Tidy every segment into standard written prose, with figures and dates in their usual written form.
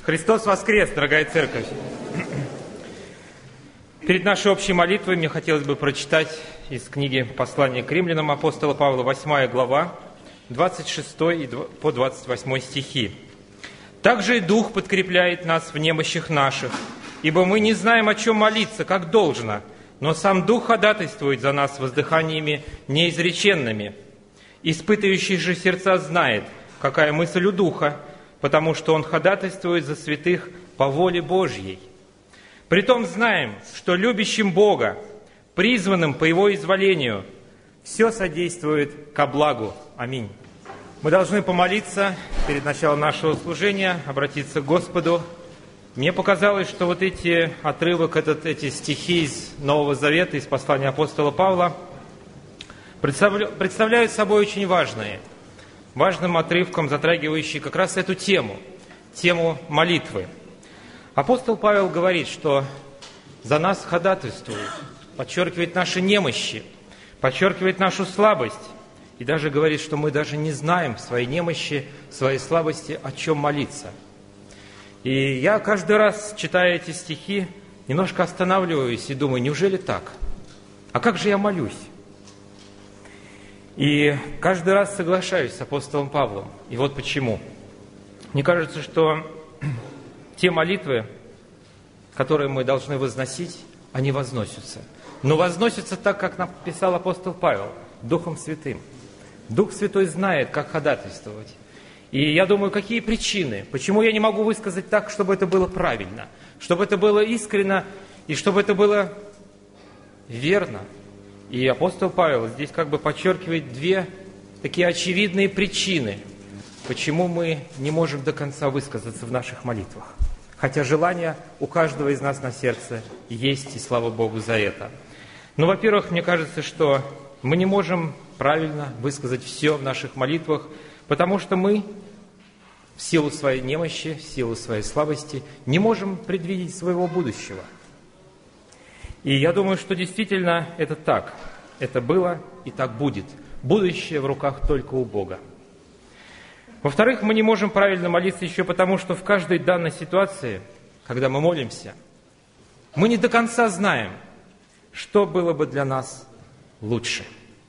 Христос воскрес, дорогая церковь! Перед нашей общей молитвой мне хотелось бы прочитать из книги «Послание к римлянам» апостола Павла, 8 глава, 26 по 28 стихи. «Также и Дух подкрепляет нас в немощах наших, ибо мы не знаем, о чем молиться, как должно, но сам Дух ходатайствует за нас воздыханиями неизреченными. Испытывающий же сердца знает, какая мысль у Духа, потому что Он ходатайствует за святых по воле Божьей. Притом знаем, что любящим Бога, призванным по Его изволению, все содействует ко благу». Аминь. Мы должны помолиться перед началом нашего служения, обратиться к Господу. Мне показалось, что вот эти отрывок, эти стихи из Нового Завета, из послания апостола Павла, представляют собой очень важным отрывком, затрагивающий как раз эту тему молитвы. Апостол Павел говорит, что за нас ходатайствует, подчеркивает наши немощи, подчеркивает нашу слабость, и даже говорит, что мы даже не знаем в своей немощи, в своей слабости, о чем молиться. И я каждый раз, читая эти стихи, немножко останавливаюсь и думаю, неужели так? А как же я молюсь? И каждый раз соглашаюсь с апостолом Павлом. И вот почему. Мне кажется, что те молитвы, которые мы должны возносить, они возносятся. Но возносятся так, как написал апостол Павел, Духом Святым. Дух Святой знает, как ходатайствовать. И я думаю, какие причины, почему я не могу высказать так, чтобы это было правильно, чтобы это было искренно и чтобы это было верно. И апостол Павел здесь как бы подчеркивает две такие очевидные причины, почему мы не можем до конца высказаться в наших молитвах. Хотя желание у каждого из нас на сердце есть, и слава Богу за это. Но, во-первых, мне кажется, что мы не можем правильно высказать все в наших молитвах, потому что мы в силу своей немощи, в силу своей слабости не можем предвидеть своего будущего. И я думаю, что действительно это так. Это было и так будет. Будущее в руках только у Бога. Во-вторых, мы не можем правильно молиться еще потому, что в каждой данной ситуации, когда мы молимся, мы не до конца знаем, что было бы для нас лучше.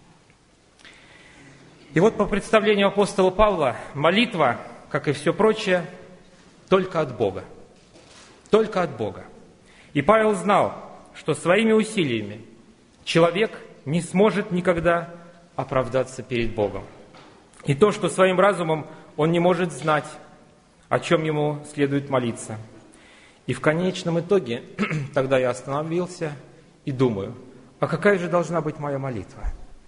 И вот по представлению апостола Павла, молитва, как и все прочее, только от Бога. Только от Бога. И Павел знал, что своими усилиями человек не сможет никогда оправдаться перед Богом. И то, что своим разумом он не может знать, о чем ему следует молиться. И в конечном итоге тогда я остановился и думаю, а какая же должна быть моя молитва?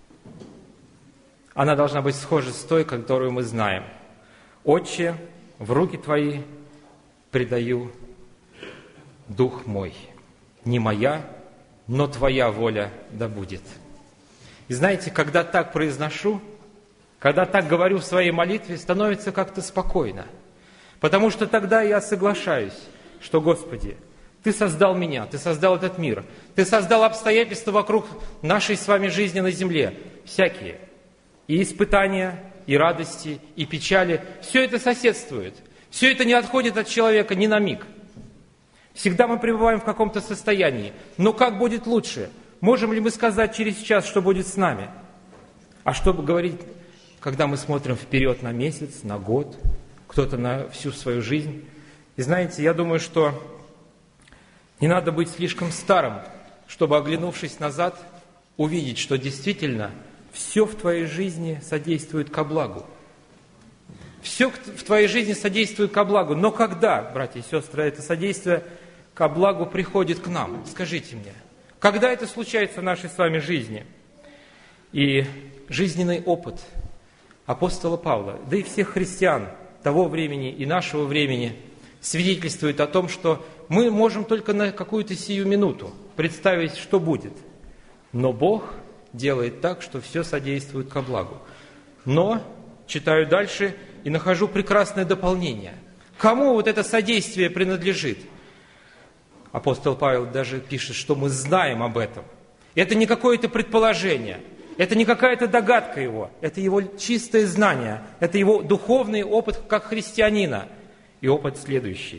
Она должна быть схожа с той, которую мы знаем. «Отче, в руки Твои предаю дух мой. Не моя, но Твоя воля да будет». И знаете, когда так произношу, когда так говорю в своей молитве, становится как-то спокойно. Потому что тогда я соглашаюсь, что, Господи, Ты создал меня, Ты создал этот мир, Ты создал обстоятельства вокруг нашей с вами жизни на земле, всякие. И испытания, и радости, и печали. Все это соседствует. Все это не отходит от человека ни на миг. Всегда мы пребываем в каком-то состоянии. Но как будет лучше? Можем ли мы сказать через час, что будет с нами? А что говорить, когда мы смотрим вперед на месяц, на год, кто-то на всю свою жизнь? И знаете, я думаю, что не надо быть слишком старым, чтобы, оглянувшись назад, увидеть, что действительно все в твоей жизни содействует ко благу. Все в твоей жизни содействует ко благу. Но когда, братья и сестры, это содействие ко благу приходит к нам? Скажите мне, когда это случается в нашей с вами жизни? И жизненный опыт апостола Павла, да и всех христиан того времени и нашего времени свидетельствует о том, что мы можем только на какую-то сию минуту представить, что будет. Но Бог делает так, что все содействует ко благу. Но, читаю дальше и нахожу прекрасное дополнение. Кому вот это содействие принадлежит? Апостол Павел даже пишет, что мы знаем об этом. Это не какое-то предположение, это не какая-то догадка его, это его чистое знание, это его духовный опыт как христианина. И опыт следующий.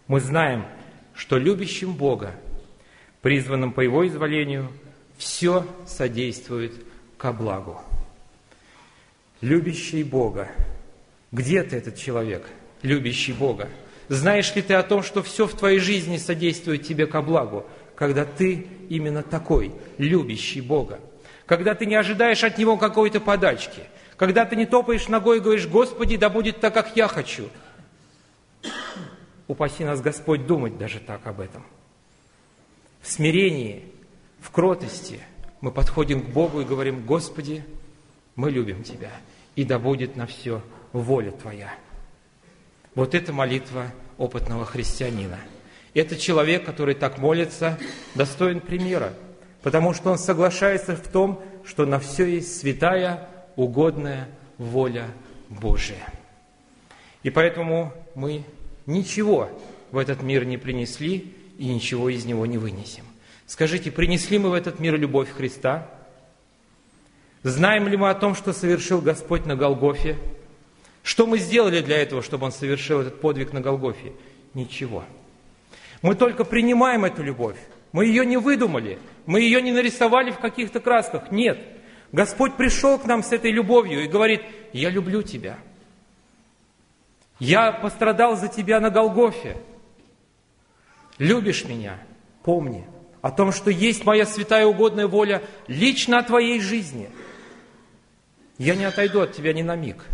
Мы знаем, что любящим Бога, призванным по Его изволению, все содействует ко благу. Любящий Бога. Где ты, этот человек, любящий Бога? Знаешь ли ты о том, что все в твоей жизни содействует тебе ко благу, когда ты именно такой, любящий Бога? Когда ты не ожидаешь от Него какой-то подачки, когда ты не топаешь ногой и говоришь: «Господи, да будет так, как я хочу». Упаси нас, Господь, думать даже так об этом. В смирении, в кротости мы подходим к Богу и говорим: «Господи, мы любим Тебя, и да будет на все воля Твоя». Вот это молитва опытного христианина. Это человек, который так молится, достоин примера, потому что он соглашается в том, что на все есть святая, угодная воля Божия. И поэтому мы ничего в этот мир не принесли и ничего из него не вынесем. Скажите, принесли мы в этот мир любовь Христа? Знаем ли мы о том, что совершил Господь на Голгофе? Что мы сделали для этого, чтобы Он совершил этот подвиг на Голгофе? Ничего. Мы только принимаем эту любовь. Мы ее не выдумали. Мы ее не нарисовали в каких-то красках. Нет. Господь пришел к нам с этой любовью и говорит: «Я люблю тебя. Я пострадал за тебя на Голгофе. Любишь меня? Помни о том, что есть моя святая угодная воля лично о твоей жизни. Я не отойду от тебя ни на миг».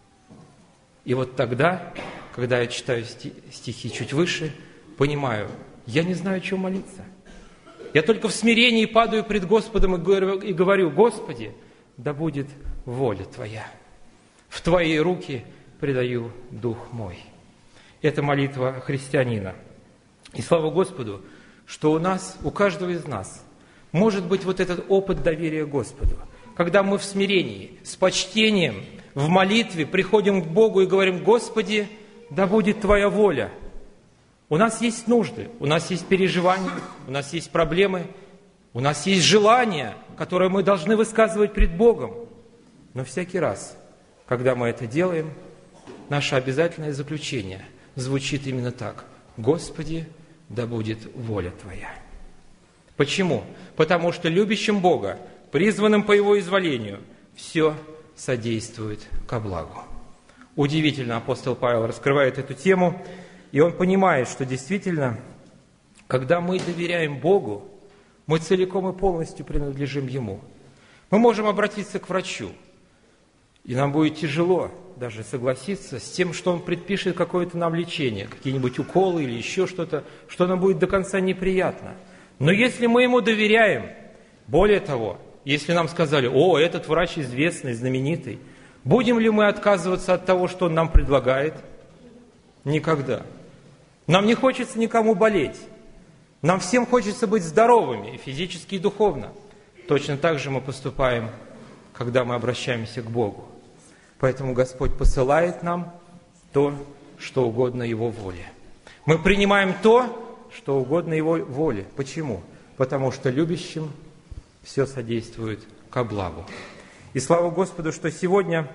И вот тогда, когда я читаю стихи чуть выше, понимаю, я не знаю, о чем молиться. Я только в смирении падаю пред Господом и говорю: «Господи, да будет воля Твоя. В Твои руки предаю дух мой». Это молитва христианина. И слава Господу, что у нас, у каждого из нас, может быть вот этот опыт доверия Господу, когда мы в смирении, с почтением, в молитве приходим к Богу и говорим: «Господи, да будет Твоя воля». У нас есть нужды, у нас есть переживания, у нас есть проблемы, у нас есть желания, которые мы должны высказывать пред Богом. Но всякий раз, когда мы это делаем, наше обязательное заключение звучит именно так: «Господи, да будет воля Твоя». Почему? Потому что любящим Бога, призванным по Его изволению, все содействует ко благу. Удивительно, апостол Павел раскрывает эту тему, и он понимает, что действительно, когда мы доверяем Богу, мы целиком и полностью принадлежим Ему. Мы можем обратиться к врачу, и нам будет тяжело даже согласиться с тем, что он предпишет какое-то нам лечение, какие-нибудь уколы или еще что-то, что нам будет до конца неприятно. Но если мы ему доверяем, более того, если нам сказали: «О, этот врач известный, знаменитый», будем ли мы отказываться от того, что он нам предлагает? Никогда. Нам не хочется никому болеть. Нам всем хочется быть здоровыми, и физически, и духовно. Точно так же мы поступаем, когда мы обращаемся к Богу. Поэтому Господь посылает нам то, что угодно Его воле. Мы принимаем то, что угодно Его воле. Почему? Потому что любящим все содействует ко благу. И слава Господу, что сегодня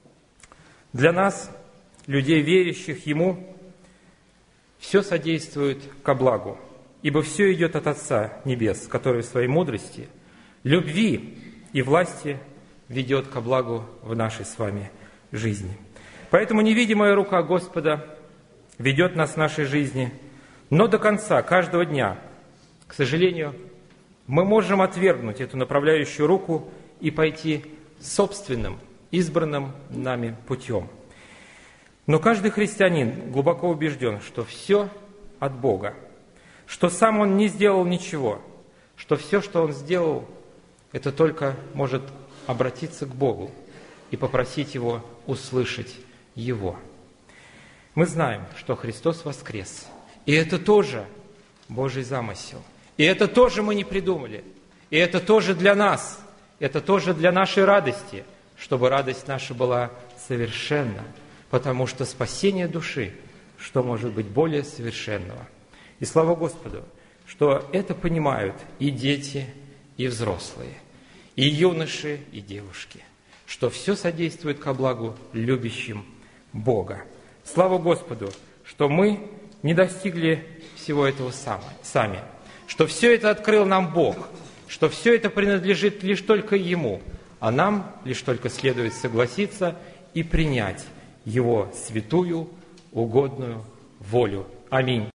для нас, людей, верящих Ему, все содействует ко благу. Ибо все идет от Отца Небес, который в своей мудрости, любви и власти ведет ко благу в нашей с вами жизни. Поэтому невидимая рука Господа ведет нас в нашей жизни, но до конца, каждого дня, к сожалению, мы можем отвергнуть эту направляющую руку и пойти собственным, избранным нами путем. Но каждый христианин глубоко убежден, что все от Бога, что сам он не сделал ничего, что все, что он сделал, это только может обратиться к Богу и попросить Его услышать Его. Мы знаем, что Христос воскрес, и это тоже Божий замысел. И это тоже мы не придумали. И это тоже для нас, это тоже для нашей радости, чтобы радость наша была совершенна, потому что спасение души, что может быть более совершенного. И слава Господу, что это понимают и дети, и взрослые, и юноши, и девушки, что все содействует ко благу любящим Бога. Слава Господу, что мы не достигли всего этого сами, что все это открыл нам Бог, что все это принадлежит лишь только Ему, а нам лишь только следует согласиться и принять Его святую, угодную волю. Аминь.